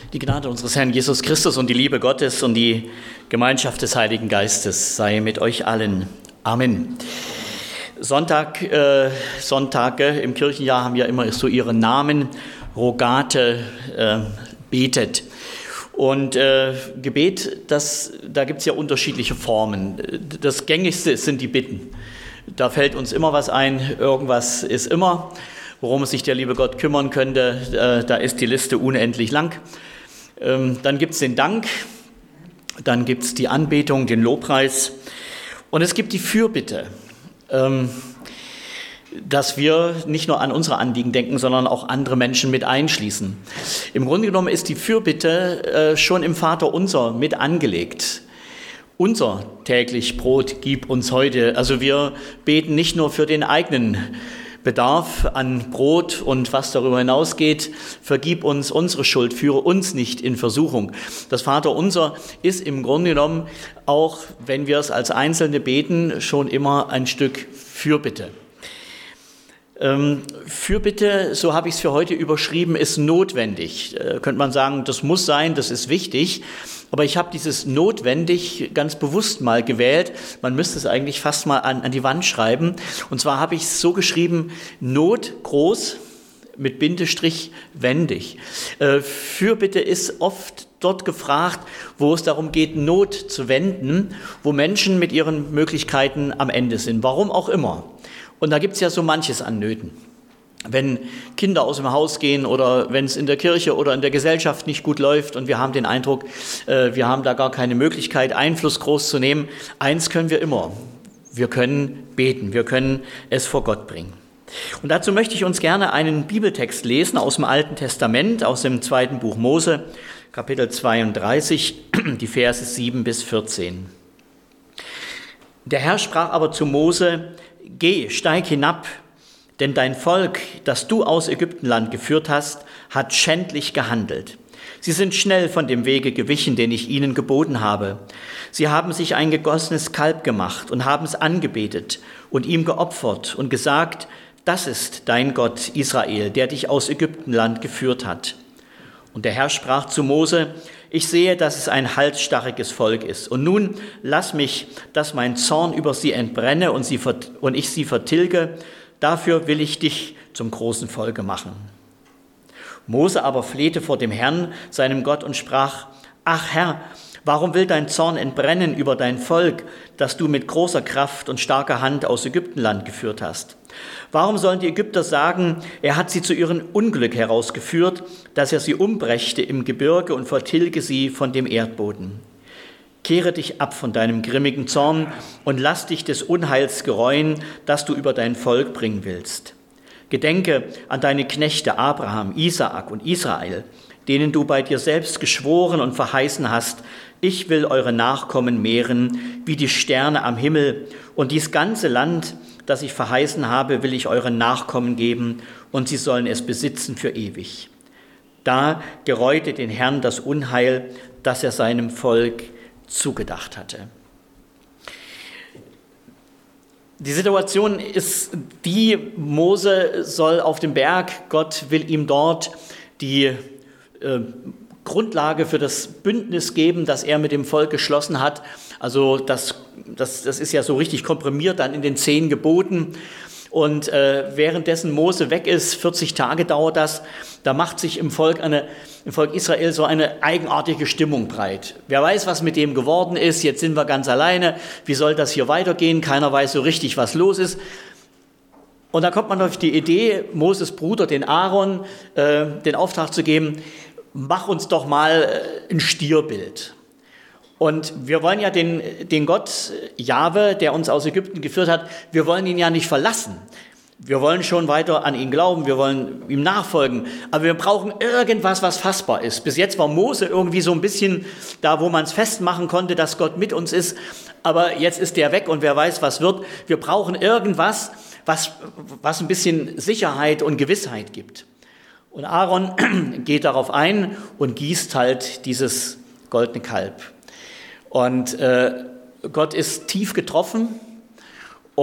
Die Gnade unseres Herrn Jesus Christus und die Liebe Gottes und die Gemeinschaft des Heiligen Geistes sei mit euch allen. Amen. Sonntage im Kirchenjahr haben ja immer so ihren Namen, Rogate, betet. Und Gebet, da gibt es ja unterschiedliche Formen. Das Gängigste sind die Bitten. Da fällt uns immer was ein, irgendwas ist immer, worum sich der liebe Gott kümmern könnte. Da ist die Liste unendlich lang. Dann gibt es den Dank, dann gibt es die Anbetung, den Lobpreis und es gibt die Fürbitte, dass wir nicht nur an unsere Anliegen denken, sondern auch andere Menschen mit einschließen. Im Grunde genommen ist die Fürbitte schon im Vaterunser mit angelegt. Unser täglich Brot gib uns heute. Also wir beten nicht nur für den eigenen Bedarf an Brot und was darüber hinausgeht, vergib uns unsere Schuld, führe uns nicht in Versuchung. Das Vaterunser ist im Grunde genommen, auch wenn wir es als Einzelne beten, schon immer ein Stück Fürbitte. Fürbitte, so habe ich es für heute überschrieben, ist notwendig. Könnte man sagen, das muss sein, das ist wichtig. Aber ich habe dieses notwendig ganz bewusst mal gewählt. Man müsste es eigentlich fast mal an die Wand schreiben. Und zwar habe ich es so geschrieben, Not groß mit Bindestrich wendig. Fürbitte ist oft dort gefragt, wo es darum geht, Not zu wenden, wo Menschen mit ihren Möglichkeiten am Ende sind. Warum auch immer. Und da gibt es ja so manches an Nöten. Wenn Kinder aus dem Haus gehen oder wenn es in der Kirche oder in der Gesellschaft nicht gut läuft und wir haben den Eindruck, wir haben da gar keine Möglichkeit, Einfluss groß zu nehmen, eins können wir immer, wir können beten, wir können es vor Gott bringen. Und dazu möchte ich uns gerne einen Bibeltext lesen aus dem Alten Testament, aus dem 2. Buch Mose, Kapitel 32, die Verse 7 bis 14. Der Herr sprach aber zu Mose: Geh, steig hinab, denn dein Volk, das du aus Ägyptenland geführt hast, hat schändlich gehandelt. Sie sind schnell von dem Wege gewichen, den ich ihnen geboten habe. Sie haben sich ein gegossenes Kalb gemacht und haben es angebetet und ihm geopfert und gesagt: Das ist dein Gott Israel, der dich aus Ägyptenland geführt hat. Und der Herr sprach zu Mose: Ich sehe, dass es ein halsstarriges Volk ist. Und nun lass mich, dass mein Zorn über sie entbrenne und ich sie vertilge. Dafür will ich dich zum großen Volke machen. Mose aber flehte vor dem Herrn, seinem Gott, und sprach: Ach Herr, warum will dein Zorn entbrennen über dein Volk, das du mit großer Kraft und starker Hand aus Ägyptenland geführt hast? Warum sollen die Ägypter sagen, er hat sie zu ihrem Unglück herausgeführt, dass er sie umbrächte im Gebirge und vertilge sie von dem Erdboden? Kehre dich ab von deinem grimmigen Zorn und lass dich des Unheils gereuen, das du über dein Volk bringen willst. Gedenke an deine Knechte Abraham, Isaak und Israel, denen du bei dir selbst geschworen und verheißen hast: Ich will eure Nachkommen mehren wie die Sterne am Himmel, und dies ganze Land, das ich verheißen habe, will ich euren Nachkommen geben, und sie sollen es besitzen für ewig. Da gereute den Herrn das Unheil, das er seinem Volk zugedacht hatte. Die Situation ist die: Mose soll auf dem Berg, Gott will ihm dort die Grundlage für das Bündnis geben, das er mit dem Volk geschlossen hat. Also das ist ja so richtig komprimiert dann in den 10 Geboten. Und währenddessen Mose weg ist, 40 Tage dauert das, da macht sich im Volk Israel so eine eigenartige Stimmung breit. Wer weiß, was mit dem geworden ist, jetzt sind wir ganz alleine, wie soll das hier weitergehen, keiner weiß so richtig, was los ist. Und da kommt man auf die Idee, Moses Bruder, den Aaron, den Auftrag zu geben: Mach uns doch mal ein Stierbild. Und wir wollen ja den Gott Jahwe, der uns aus Ägypten geführt hat, wir wollen ihn ja nicht verlassen. Wir wollen schon weiter an ihn glauben, wir wollen ihm nachfolgen, aber wir brauchen irgendwas, was fassbar ist. Bis jetzt war Mose irgendwie so ein bisschen da, wo man es festmachen konnte, dass Gott mit uns ist, aber jetzt ist der weg und wer weiß, was wird. Wir brauchen irgendwas, was ein bisschen Sicherheit und Gewissheit gibt. Und Aaron geht darauf ein und gießt halt dieses goldene Kalb. Und Gott ist tief getroffen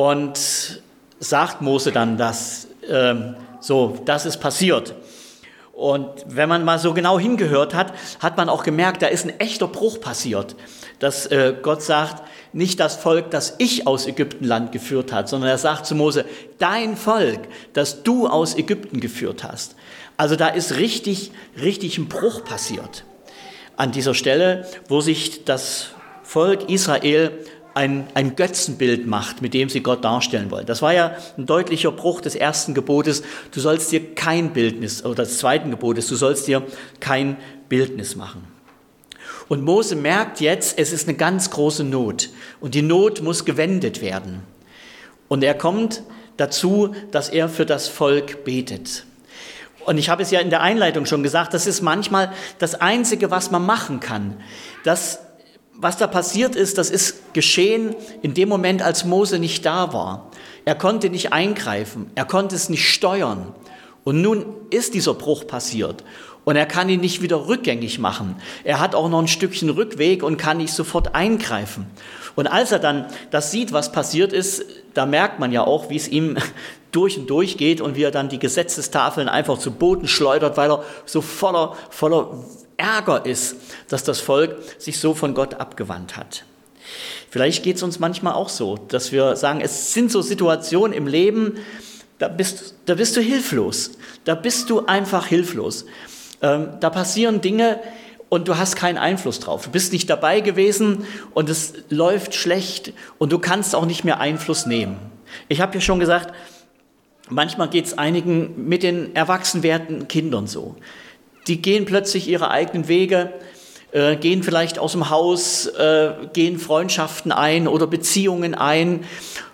und sagt Mose dann, das ist passiert. Und wenn man mal so genau hingehört hat, hat man auch gemerkt, da ist ein echter Bruch passiert, dass Gott sagt, nicht das Volk, das ich aus Ägyptenland geführt habe, sondern er sagt zu Mose, dein Volk, das du aus Ägypten geführt hast. Also da ist richtig ein Bruch passiert. An dieser Stelle, wo sich das Volk Israel ein Götzenbild macht, mit dem sie Gott darstellen wollen. Das war ja ein deutlicher Bruch des ersten Gebotes. Du sollst dir kein Bildnis, oder des zweiten Gebotes, du sollst dir kein Bildnis machen. Und Mose merkt jetzt, es ist eine ganz große Not. Und die Not muss gewendet werden. Und er kommt dazu, dass er für das Volk betet. Und ich habe es ja in der Einleitung schon gesagt, das ist manchmal das Einzige, was man machen kann. Was da passiert ist, das ist geschehen in dem Moment, als Mose nicht da war. Er konnte nicht eingreifen, er konnte es nicht steuern. Und nun ist dieser Bruch passiert und er kann ihn nicht wieder rückgängig machen. Er hat auch noch ein Stückchen Rückweg und kann nicht sofort eingreifen. Und als er dann das sieht, was passiert ist, da merkt man ja auch, wie es ihm durch und durch geht und wie er dann die Gesetzestafeln einfach zu Boden schleudert, weil er so voller Ärger ist, dass das Volk sich so von Gott abgewandt hat. Vielleicht geht es uns manchmal auch so, dass wir sagen, es sind so Situationen im Leben, da bist du hilflos. Da bist du einfach hilflos. Da passieren Dinge und du hast keinen Einfluss drauf. Du bist nicht dabei gewesen und es läuft schlecht und du kannst auch nicht mehr Einfluss nehmen. Ich habe ja schon gesagt, manchmal geht es einigen mit den erwachsen werdenden Kindern so. Die gehen plötzlich ihre eigenen Wege, gehen vielleicht aus dem Haus, gehen Freundschaften ein oder Beziehungen ein,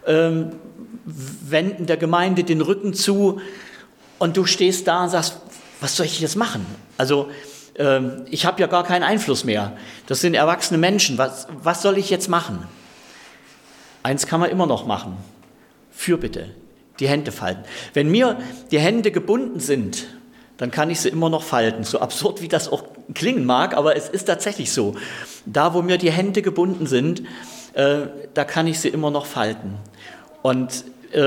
wenden der Gemeinde den Rücken zu und du stehst da und sagst, was soll ich jetzt machen? Also ich habe ja gar keinen Einfluss mehr. Das sind erwachsene Menschen. Was soll ich jetzt machen? Eins kann man immer noch machen. Fürbitte, die Hände falten. Wenn mir die Hände gebunden sind, dann kann ich sie immer noch falten. So absurd, wie das auch klingen mag, aber es ist tatsächlich so. Da, wo mir die Hände gebunden sind, da kann ich sie immer noch falten. Und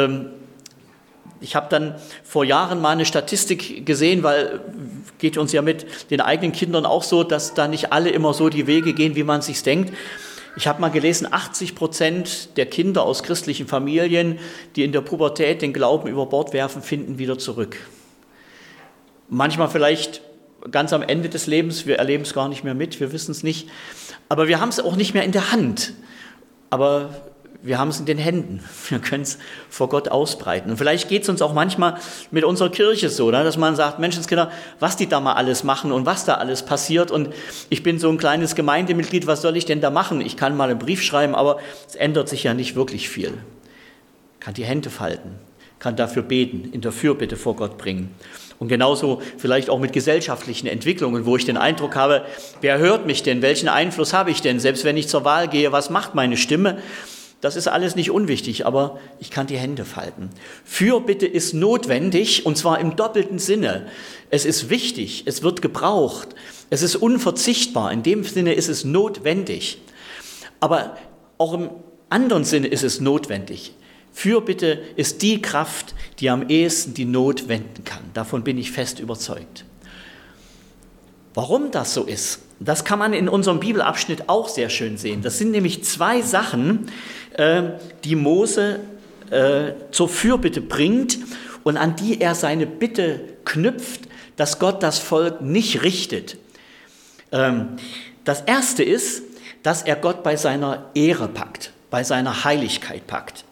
ich habe dann vor Jahren mal eine Statistik gesehen, weil geht uns ja mit den eigenen Kindern auch so, dass da nicht alle immer so die Wege gehen, wie man es sich denkt. Ich habe mal gelesen, 80% der Kinder aus christlichen Familien, die in der Pubertät den Glauben über Bord werfen, finden wieder zurück. Manchmal vielleicht ganz am Ende des Lebens, wir erleben es gar nicht mehr mit, wir wissen es nicht. Aber wir haben es auch nicht mehr in der Hand. Aber wir haben es in den Händen. Wir können es vor Gott ausbreiten. Und vielleicht geht es uns auch manchmal mit unserer Kirche so, dass man sagt, Menschenskinder, was die da mal alles machen und was da alles passiert. Und ich bin so ein kleines Gemeindemitglied, was soll ich denn da machen? Ich kann mal einen Brief schreiben, aber es ändert sich ja nicht wirklich viel. Kann die Hände falten, kann dafür beten, in der Fürbitte vor Gott bringen. Und genauso vielleicht auch mit gesellschaftlichen Entwicklungen, wo ich den Eindruck habe, wer hört mich denn? Welchen Einfluss habe ich denn? Selbst wenn ich zur Wahl gehe, was macht meine Stimme? Das ist alles nicht unwichtig, aber ich kann die Hände falten. Fürbitte ist notwendig, und zwar im doppelten Sinne. Es ist wichtig, es wird gebraucht, es ist unverzichtbar. In dem Sinne ist es notwendig. Aber auch im anderen Sinne ist es notwendig. Fürbitte ist die Kraft, die am ehesten die Not wenden kann. Davon bin ich fest überzeugt. Warum das so ist, das kann man in unserem Bibelabschnitt auch sehr schön sehen. Das sind nämlich zwei Sachen, die Mose zur Fürbitte bringt und an die er seine Bitte knüpft, dass Gott das Volk nicht richtet. Das erste ist, dass er Gott bei seiner Ehre packt, bei seiner Heiligkeit packt.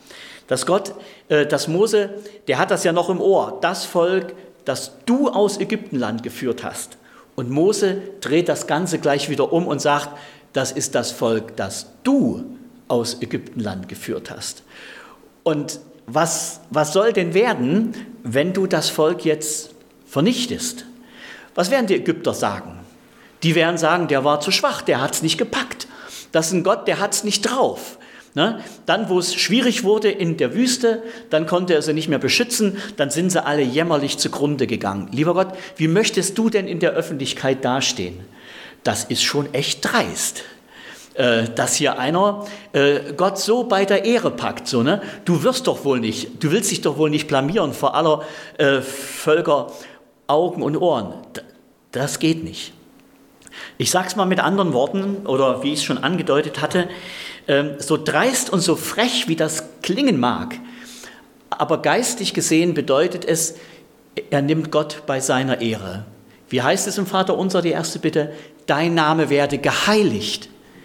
Dass Mose, der hat das ja noch im Ohr, das Volk, das du aus Ägyptenland geführt hast. Und Mose dreht das Ganze gleich wieder um und sagt, das ist das Volk, das du aus Ägyptenland geführt hast. Und was soll denn werden, wenn du das Volk jetzt vernichtest? Was werden die Ägypter sagen? Die werden sagen, der war zu schwach, der hat es nicht gepackt. Das ist ein Gott, der hat es nicht drauf. Dann, wo es schwierig wurde in der Wüste, dann konnte er sie nicht mehr beschützen, dann sind sie alle jämmerlich zugrunde gegangen. Lieber Gott, wie möchtest du denn in der Öffentlichkeit dastehen? Das ist schon echt dreist, dass hier einer Gott so bei der Ehre packt. So, ne? Du willst dich doch wohl nicht blamieren vor aller Völker Augen und Ohren. Das geht nicht. Ich sage es mal mit anderen Worten, oder wie ich es schon angedeutet hatte, so dreist und so frech, wie das klingen mag, aber geistlich gesehen bedeutet es, er nimmt Gott bei seiner Ehre. Wie heißt es im Vaterunser, die erste Bitte? Dein Name werde geheiligt.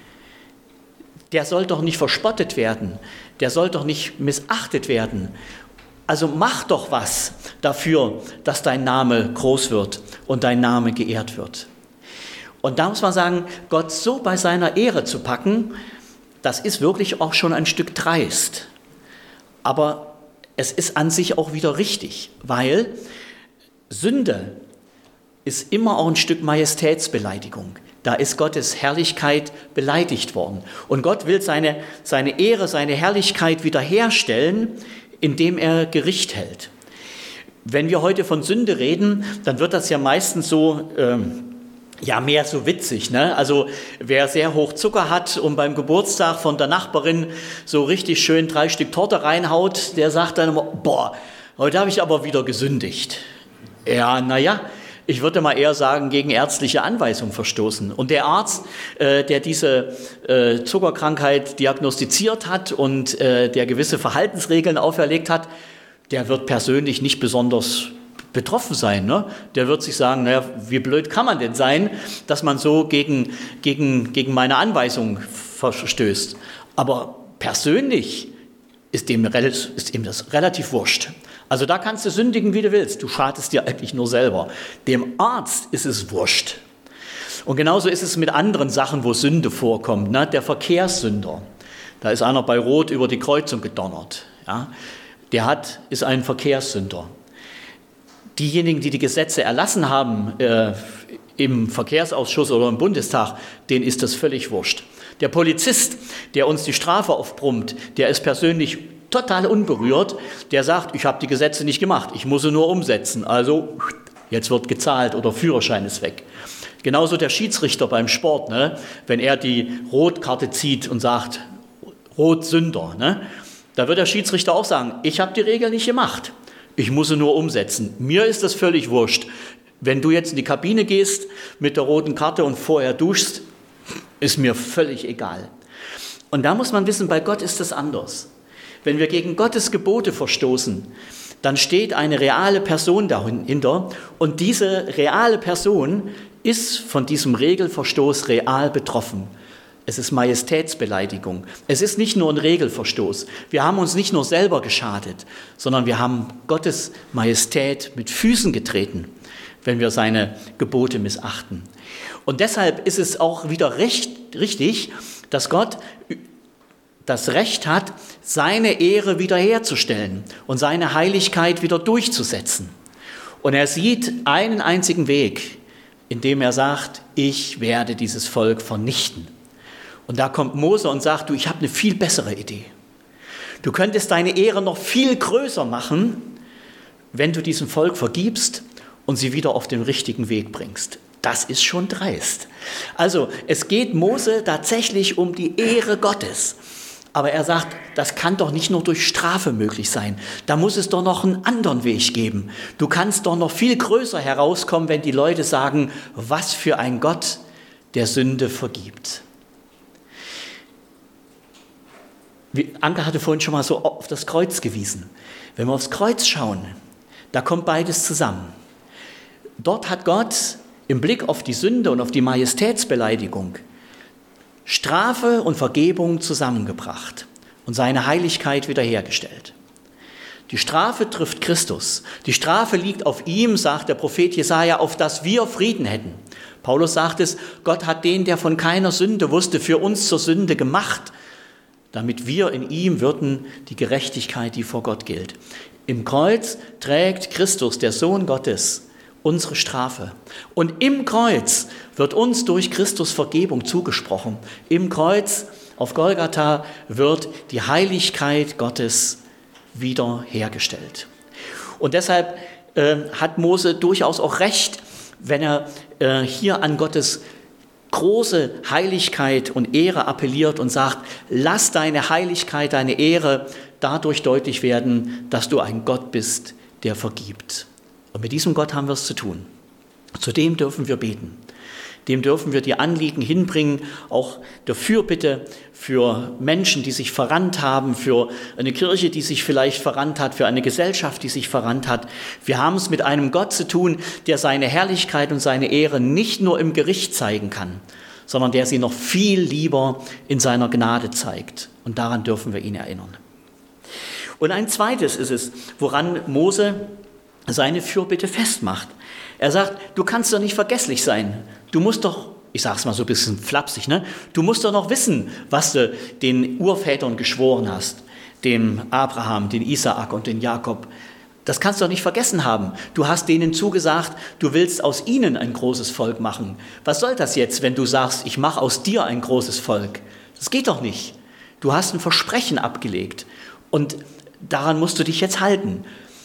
Der soll doch nicht verspottet werden, der soll doch nicht missachtet werden. Also mach doch was dafür, dass dein Name groß wird und dein Name geehrt wird. Und da muss man sagen, Gott so bei seiner Ehre zu packen, das ist wirklich auch schon ein Stück dreist. Aber es ist an sich auch wieder richtig, weil Sünde ist immer auch ein Stück Majestätsbeleidigung. Da ist Gottes Herrlichkeit beleidigt worden. Und Gott will seine Ehre, seine Herrlichkeit wiederherstellen, indem er Gericht hält. Wenn wir heute von Sünde reden, dann wird das ja meistens so, mehr so witzig, ne? Also wer sehr hoch Zucker hat und beim Geburtstag von der Nachbarin so richtig schön 3 Stück Torte reinhaut, der sagt dann immer, boah, heute habe ich aber wieder gesündigt. Ja, naja, ich würde mal eher sagen, gegen ärztliche Anweisung verstoßen. Und der Arzt, der diese Zuckerkrankheit diagnostiziert hat und der gewisse Verhaltensregeln auferlegt hat, der wird persönlich nicht besonders betroffen sein. Ne? Der wird sich sagen, naja, wie blöd kann man denn sein, dass man so gegen meine Anweisung verstößt. Aber persönlich ist ihm das relativ wurscht. Also da kannst du sündigen, wie du willst. Du schadest dir eigentlich nur selber. Dem Arzt ist es wurscht. Und genauso ist es mit anderen Sachen, wo Sünde vorkommt. Ne? Der Verkehrssünder. Da ist einer bei Rot über die Kreuzung gedonnert. Ja? Ist ein Verkehrssünder. Diejenigen, die die Gesetze erlassen haben im Verkehrsausschuss oder im Bundestag, denen ist das völlig wurscht. Der Polizist, der uns die Strafe aufbrummt, der ist persönlich total unberührt, der sagt, ich habe die Gesetze nicht gemacht, ich muss sie nur umsetzen, also jetzt wird gezahlt oder Führerschein ist weg. Genauso der Schiedsrichter beim Sport, ne? Wenn er die Rotkarte zieht und sagt, Rotsünder, ne? Da wird der Schiedsrichter auch sagen, ich habe die Regel nicht gemacht, ich muss sie nur umsetzen. Mir ist das völlig wurscht. Wenn du jetzt in die Kabine gehst mit der roten Karte und vorher duschst, ist mir völlig egal. Und da muss man wissen, bei Gott ist das anders. Wenn wir gegen Gottes Gebote verstoßen, dann steht eine reale Person dahinter und diese reale Person ist von diesem Regelverstoß real betroffen. Es ist Majestätsbeleidigung. Es ist nicht nur ein Regelverstoß. Wir haben uns nicht nur selber geschadet, sondern wir haben Gottes Majestät mit Füßen getreten, wenn wir seine Gebote missachten. Und deshalb ist es auch wieder richtig, dass Gott das Recht hat, seine Ehre wiederherzustellen und seine Heiligkeit wieder durchzusetzen. Und er sieht einen einzigen Weg, indem er sagt, ich werde dieses Volk vernichten. Und da kommt Mose und sagt, ich habe eine viel bessere Idee. Du könntest deine Ehre noch viel größer machen, wenn du diesem Volk vergibst und sie wieder auf den richtigen Weg bringst. Das ist schon dreist. Also es geht Mose tatsächlich um die Ehre Gottes. Aber er sagt, das kann doch nicht nur durch Strafe möglich sein. Da muss es doch noch einen anderen Weg geben. Du kannst doch noch viel größer herauskommen, wenn die Leute sagen, was für ein Gott, der Sünde vergibt. Anke hatte vorhin schon mal so auf das Kreuz gewiesen. Wenn wir aufs Kreuz schauen, da kommt beides zusammen. Dort hat Gott im Blick auf die Sünde und auf die Majestätsbeleidigung Strafe und Vergebung zusammengebracht und seine Heiligkeit wiederhergestellt. Die Strafe trifft Christus. Die Strafe liegt auf ihm, sagt der Prophet Jesaja, auf dass wir Frieden hätten. Paulus sagt es, Gott hat den, der von keiner Sünde wusste, für uns zur Sünde gemacht, damit wir in ihm würden die Gerechtigkeit, die vor Gott gilt. Im Kreuz trägt Christus, der Sohn Gottes, unsere Strafe. Und im Kreuz wird uns durch Christus Vergebung zugesprochen. Im Kreuz, auf Golgatha, wird die Heiligkeit Gottes wiederhergestellt. Und deshalb hat Mose durchaus auch recht, wenn er hier an Gottes große Heiligkeit und Ehre appelliert und sagt, lass deine Heiligkeit, deine Ehre dadurch deutlich werden, dass du ein Gott bist, der vergibt. Und mit diesem Gott haben wir es zu tun. Zu dem dürfen wir beten. Dem dürfen wir die Anliegen hinbringen, auch der Fürbitte für Menschen, die sich verrannt haben, für eine Kirche, die sich vielleicht verrannt hat, für eine Gesellschaft, die sich verrannt hat. Wir haben es mit einem Gott zu tun, der seine Herrlichkeit und seine Ehre nicht nur im Gericht zeigen kann, sondern der sie noch viel lieber in seiner Gnade zeigt. Und daran dürfen wir ihn erinnern. Und ein zweites ist es, woran Mose seine Fürbitte festmacht. Er sagt, du kannst doch nicht vergesslich sein. Du musst doch, ich sage es mal so ein bisschen flapsig, ne? Du musst doch noch wissen, was du den Urvätern geschworen hast, dem Abraham, den Isaak und den Jakob. Das kannst du doch nicht vergessen haben. Du hast denen zugesagt, du willst aus ihnen ein großes Volk machen. Was soll das jetzt, wenn du sagst, ich mache aus dir ein großes Volk? Das geht doch nicht. Du hast ein Versprechen abgelegt und daran musst du dich jetzt halten.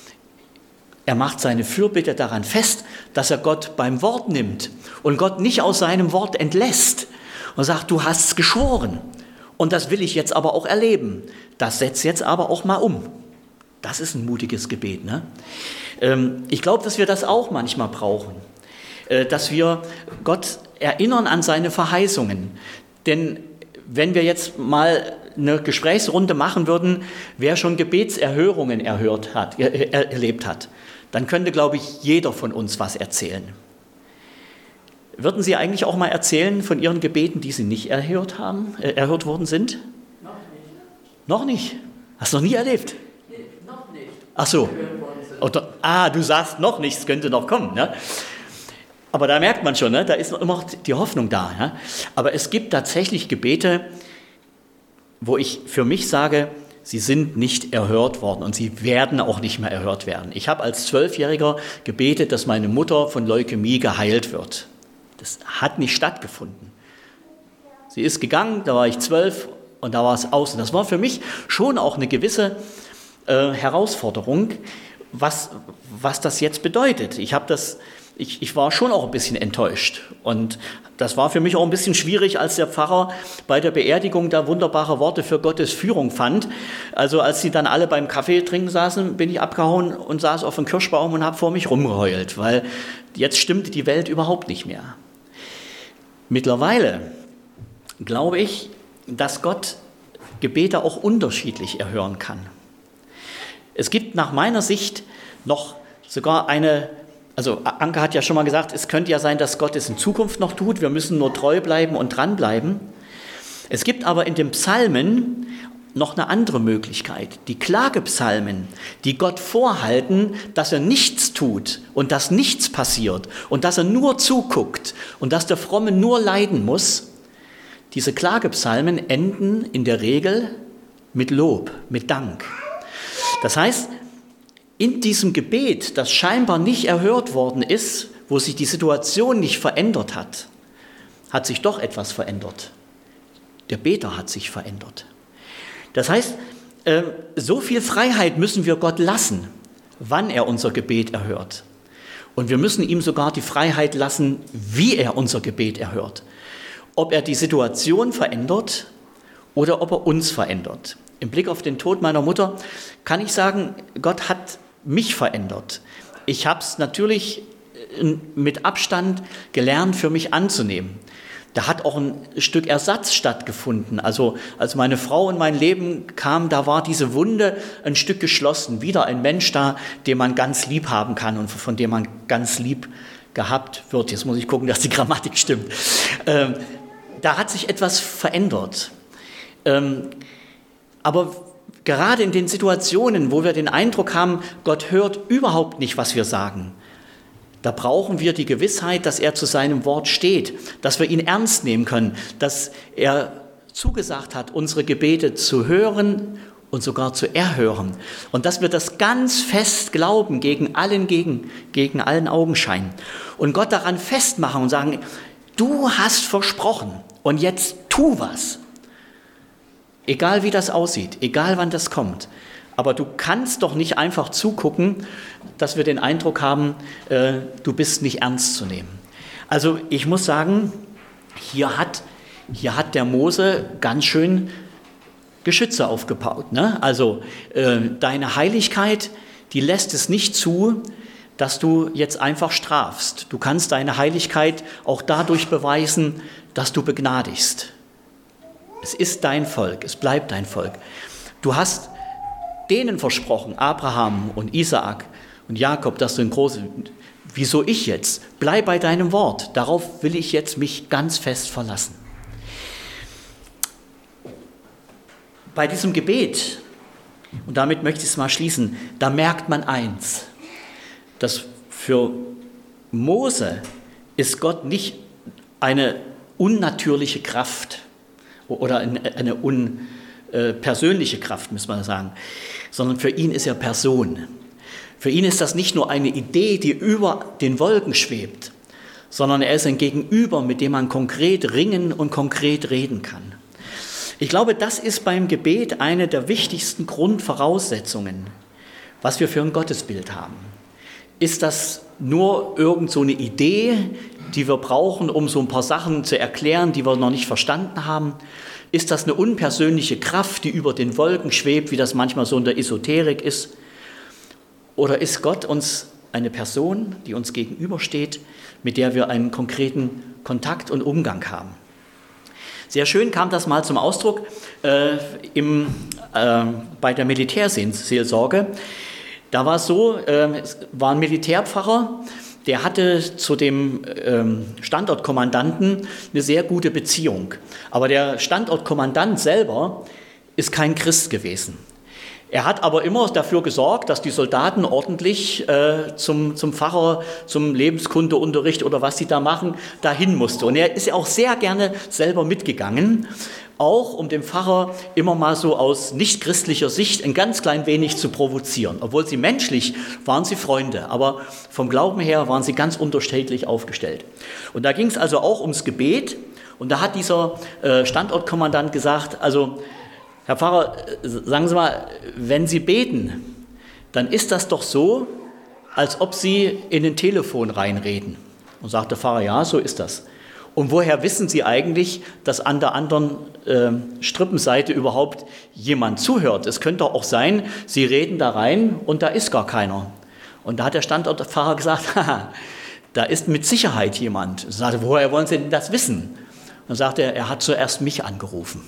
Er macht seine Fürbitte daran fest, dass er Gott beim Wort nimmt und Gott nicht aus seinem Wort entlässt und sagt, du hast es geschworen und das will ich jetzt aber auch erleben. Das setzt jetzt aber auch mal um. Das ist ein mutiges Gebet, ne? Ich glaube, dass wir das auch manchmal brauchen, dass wir Gott erinnern an seine Verheißungen. Denn wenn wir jetzt mal eine Gesprächsrunde machen würden, wer schon Gebetserhörungen erlebt hat, dann könnte, glaube ich, jeder von uns was erzählen. Würden Sie eigentlich auch mal erzählen von Ihren Gebeten, die Sie nicht erhört worden sind? Noch nicht. Noch nicht? Hast du noch nie erlebt? Nee, noch nicht. Ach so. Du sagst noch nicht, es könnte noch kommen. Ne? Aber da merkt man schon, ne? Da ist noch immer die Hoffnung da. Ne? Aber es gibt tatsächlich Gebete, wo ich für mich sage, sie sind nicht erhört worden und sie werden auch nicht mehr erhört werden. Ich habe als 12-Jähriger gebetet, dass meine Mutter von Leukämie geheilt wird. Das hat nicht stattgefunden. Sie ist gegangen, da war ich 12 und da war es aus. Und das war für mich schon auch eine gewisse Herausforderung, was das jetzt bedeutet. Ich war schon auch ein bisschen enttäuscht und das war für mich auch ein bisschen schwierig, als der Pfarrer bei der Beerdigung da wunderbare Worte für Gottes Führung fand. Also als sie dann alle beim Kaffee trinken saßen, bin ich abgehauen und saß auf dem Kirschbaum und habe vor mich rumgeheult, weil jetzt stimmte die Welt überhaupt nicht mehr. Mittlerweile glaube ich, dass Gott Gebete auch unterschiedlich erhören kann. Es gibt nach meiner Sicht noch sogar also Anke hat ja schon mal gesagt, es könnte ja sein, dass Gott es in Zukunft noch tut. Wir müssen nur treu bleiben und dranbleiben. Es gibt aber in den Psalmen noch eine andere Möglichkeit. Die Klagepsalmen, die Gott vorhalten, dass er nichts tut und dass nichts passiert und dass er nur zuguckt und dass der Fromme nur leiden muss. Diese Klagepsalmen enden in der Regel mit Lob, mit Dank. Das heißt, in diesem Gebet, das scheinbar nicht erhört worden ist, wo sich die Situation nicht verändert hat, hat sich doch etwas verändert. Der Beter hat sich verändert. Das heißt, so viel Freiheit müssen wir Gott lassen, wann er unser Gebet erhört. Und wir müssen ihm sogar die Freiheit lassen, wie er unser Gebet erhört. Ob er die Situation verändert oder ob er uns verändert. Im Blick auf den Tod meiner Mutter kann ich sagen, Gott hat mich verändert. Ich habe es natürlich mit Abstand gelernt, für mich anzunehmen. Da hat auch ein Stück Ersatz stattgefunden. Also als meine Frau in mein Leben kam, da war diese Wunde ein Stück geschlossen. Wieder ein Mensch da, den man ganz lieb haben kann und von dem man ganz lieb gehabt wird. Jetzt muss ich gucken, dass die Grammatik stimmt. Da hat sich etwas verändert. Aber gerade in den Situationen, wo wir den Eindruck haben, Gott hört überhaupt nicht, was wir sagen, da brauchen wir die Gewissheit, dass er zu seinem Wort steht, dass wir ihn ernst nehmen können, dass er zugesagt hat, unsere Gebete zu hören und sogar zu erhören. Und dass wir das ganz fest glauben gegen allen Augenschein. Und Gott daran festmachen und sagen, du hast versprochen und jetzt tu was. Egal wie das aussieht, egal wann das kommt. Aber du kannst doch nicht einfach zugucken, dass wir den Eindruck haben, du bist nicht ernst zu nehmen. Also ich muss sagen, hier hat der Mose ganz schön Geschütze aufgebaut. Ne? Also deine Heiligkeit, die lässt es nicht zu, dass du jetzt einfach strafst. Du kannst deine Heiligkeit auch dadurch beweisen, dass du begnadigst. Es ist dein Volk, es bleibt dein Volk. Du hast denen versprochen, Abraham und Isaak und Jakob, dass du ein großes... Wieso ich jetzt? Bleib bei deinem Wort. Darauf will ich jetzt mich ganz fest verlassen. Bei diesem Gebet, und damit möchte ich es mal schließen, da merkt man eins, dass für Mose ist Gott nicht eine unnatürliche Kraft oder eine unpersönliche Kraft, muss man sagen, sondern für ihn ist er Person. Für ihn ist das nicht nur eine Idee, die über den Wolken schwebt, sondern er ist ein Gegenüber, mit dem man konkret ringen und konkret reden kann. Ich glaube, das ist beim Gebet eine der wichtigsten Grundvoraussetzungen, was wir für ein Gottesbild haben. Ist das nur irgend so eine Idee, die wir brauchen, um so ein paar Sachen zu erklären, die wir noch nicht verstanden haben? Ist das eine unpersönliche Kraft, die über den Wolken schwebt, wie das manchmal so in der Esoterik ist? Oder ist Gott uns eine Person, die uns gegenübersteht, mit der wir einen konkreten Kontakt und Umgang haben? Sehr schön kam das mal zum Ausdruck bei der Militärseelsorge. Da war es so, es war ein Militärpfarrer, der hatte zu dem Standortkommandanten eine sehr gute Beziehung. Aber der Standortkommandant selber ist kein Christ gewesen. Er hat aber immer dafür gesorgt, dass die Soldaten ordentlich zum Pfarrer, zum Lebenskundeunterricht oder was sie da machen, dahin musste. Und er ist ja auch sehr gerne selber mitgegangen, auch um den Pfarrer immer mal so aus nicht-christlicher Sicht ein ganz klein wenig zu provozieren. Obwohl sie menschlich waren sie Freunde, aber vom Glauben her waren sie ganz unterschiedlich aufgestellt. Und da ging es also auch ums Gebet. Und da hat dieser Standortkommandant gesagt, also Herr Pfarrer, sagen Sie mal, wenn Sie beten, dann ist das doch so, als ob Sie in ein Telefon reinreden. Und sagt der Pfarrer, ja, so ist das. Und woher wissen Sie eigentlich, dass an der anderen Strippenseite überhaupt jemand zuhört? Es könnte auch sein, Sie reden da rein und da ist gar keiner. Und da hat der Standortpfarrer gesagt, haha, da ist mit Sicherheit jemand. Und sagte, woher wollen Sie denn das wissen? Und sagte er hat zuerst mich angerufen.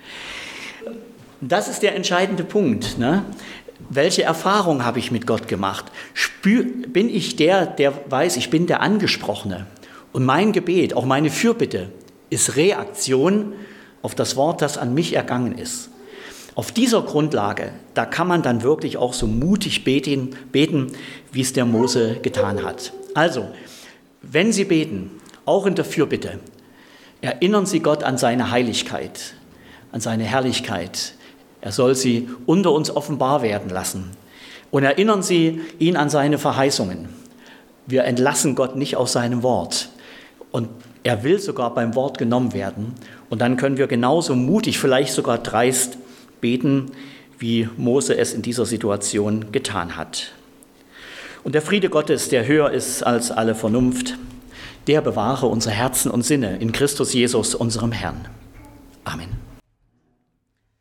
Das ist der entscheidende Punkt. Ne? Welche Erfahrung habe ich mit Gott gemacht? Bin ich der weiß, ich bin der Angesprochene? Und mein Gebet, auch meine Fürbitte, ist Reaktion auf das Wort, das an mich ergangen ist. Auf dieser Grundlage, da kann man dann wirklich auch so mutig beten, wie es der Mose getan hat. Also, wenn Sie beten, auch in der Fürbitte, erinnern Sie Gott an seine Heiligkeit, an seine Herrlichkeit. Er soll sie unter uns offenbar werden lassen. Und erinnern Sie ihn an seine Verheißungen. Wir entlassen Gott nicht aus seinem Wort. Und er will sogar beim Wort genommen werden. Und dann können wir genauso mutig, vielleicht sogar dreist beten, wie Mose es in dieser Situation getan hat. Und der Friede Gottes, der höher ist als alle Vernunft, der bewahre unsere Herzen und Sinne in Christus Jesus, unserem Herrn. Amen.